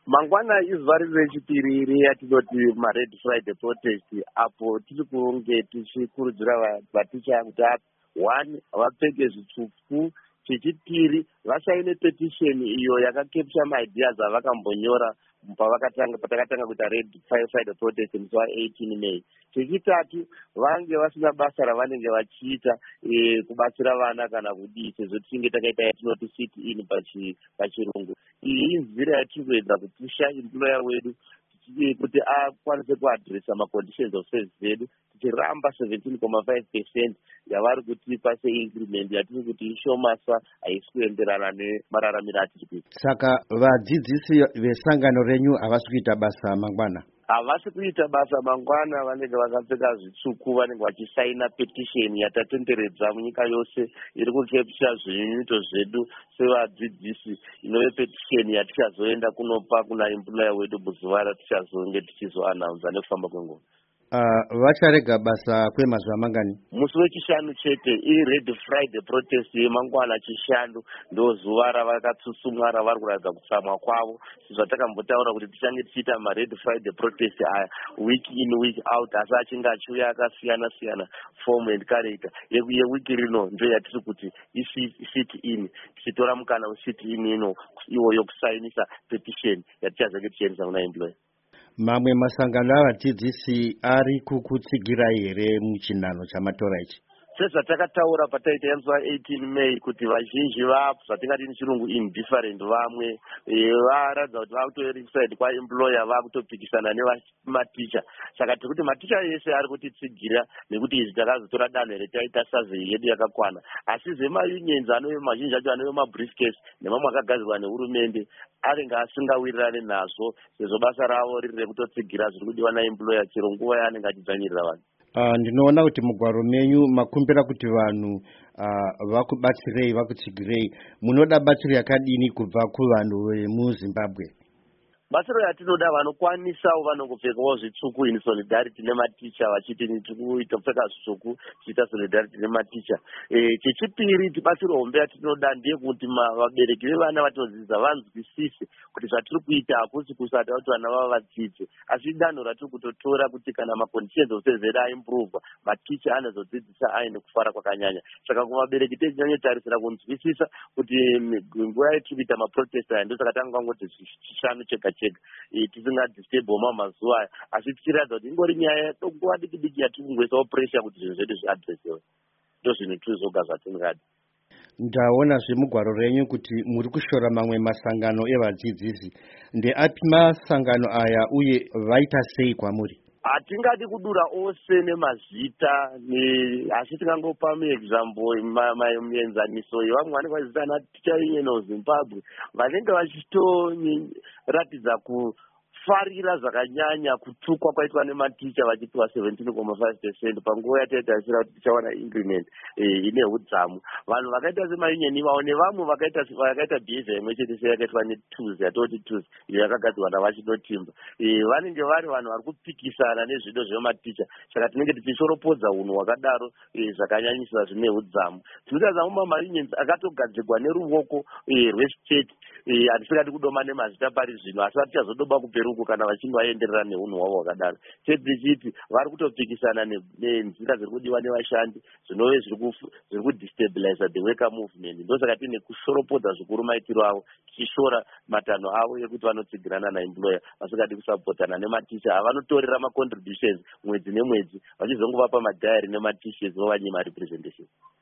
Mangwana izuva riri rechipiri yatinoti mared Friday protest, apo tiri kunge tichikurudzira vaticha kuti one vapfeke zvitsvuku, chechipiri vasaine petition iyo yakakepcha maideas avakambonyora patakatanga kuita red Friday protest musi wa18 May. Chechitatu vange vasina basa ravanenge vachiita kubatsira vana kana kudii, sezvo tichinge takaita yatinoti sit in pachirungu. Iyi inzira yatiri kuedza kupusha employer wedu kuti akwanise kuadresa maconditions of service zedu, tichiramba 17.5% yavari kutipa seincrement yatiri kuti ishomasa, haisi kuenderana nemararamiro atiri kuita. Saka vadzidzisi vesangano renyu havasi kuita basa mangwana? Havasi kuita basa mangwana, vanenge vakapfeka zvitsvuku, vanenge vachisaina petition yatatenderedza munyika yose iri kukepcha zvinyunyuto zvedu sevadzidzisi, inove petition yatichazoenda kunopa kuna employer wedu muzuva ratichazonge tichizoannounce nekufamba kwenguva. Vacharega basa kwemazuva mangani? Musi wechishanu chete, red Friday protest yemangwana chishanu ndo zuva ravakatsutsumwa ravari kuratidza kutsamwa kwavo. Zvatakambotaura kuti tichange tichiita mared Friday protest aya week in week out, asi achinge achiuya akasiyana siyana form and character. Yewiki rino ndio yatiri kuti sit in, tichitora mukana wesit in ino iwoyo kusainisa petition yatichazenge tichiendesa kuna employer. Mamwe masangano avadzidzisi ari kukutsigirai here muchinhano chamatora ichi? Sezvatakataura pataita yamusi wa18 May kuti vazhinji vapo zvatingati nechirungu indifferent, vamwe varatidza kuti vakutoregistered kwaemployer vakutopikisana nevamaticha. Saka tiri kuti maticha yese ari kutitsigira nekuti izvi takazotora danho retaita survey yedu yakakwana, asi zvemayunions anove mazhinji acho anove mabriefcase nemamwe akagadzirwa nehurumende anenge asingawirirane nazvo, sezvo basa ravo riri rekutotsigira zviri kudiwa naemployer chero nguva yaanenge achidzvanyirira vanhu. Ndinoona kuti mugwaro menyu makumbira kuti vanhu vakubatsirei, vakutsigirei. Munoda batsiro yakadini kubva kuvanhu vemuZimbabwe? Batsiro yatinoda vanokwanisawo vanongopfekawo zvitsvuku in solidarity nematicha, vachiti tikupfeka zvitsvuku tichiita solidarity nematicha. Chechipiri, batsiro hombe yatinoda ndeyekuti vabereki vevana vatinodzidzisa vanzwisise kuti zvatiri kuita hakusi kusada kuti vana vavo vadzidze, asi danho ratiri kutotora kuti kana maconditions of service edu aimprovwa, maticha anozodzidzisa aine kufara kwakanyanya. Saka kuvabereki tinyanyetarisira kunzwisisa kuti nguva yatiri kuita maprotest aya ndosaka tangangoti zvishanu chega chega, tisingadisturb mazuva aya, asi tichiratidza kuti ingori nyaya nguva diki diki yatiri kungoisawo pressure kuti zvinhu zvedu zviadresiwe. Ndo zvinhu tirizoga zvatingadi. Ndaona zvemugwaro renyu kuti muri kushora mamwe masangano evadzidzisi. Ndeapi masangano aya uye vaita sei kwamuri? Hatingadi kudura ose nemazita, asi tingangopa muexample muenzaniso yevamwe vanenge vachizita ana Teacher Union of Zimbabwe vanenge vachitoratidza kufarira zvakanyanya kutukwa kwaitwa nematicha vachipiwa 17.5% panguva yataitarisira kuti tichawana increment ine udzamu. Vanhu vakaita semaunion ivawo nevamwe vakaita behavior imwe chete seyakaitwa neTUS, yatoti TUS iyo yakagadzirwa navachinotimba, vanenge vari vanhu vari kupikisana nezvido zvematicha. Saka tinenge tichishoropodza unhu hwakadaro zvakanyanyisa zvine udzamu. Tinotaridza maunions akatogadzirwa neruoko rwestate, hatisingadi kudoma nemazita pari zvino, asi tichazodoba kuperuko kana vachinge vaenderera neunhu hwavo hwakadaro. Tichiti vari kutopikisana nenzira zviri kudiwa nevashandi, zvinove zviri kudestabilize the worker movement. Ndosaka tine kushoropodza zvikuru maitiro avo, tichishora matanho avo ekuti vanotsigirana naemployer, vasingadi kusapotana nematicha avanotorera macontributions mwedzi nemwedzi, vachizongovapa madhayari nematishets vovanyima representation.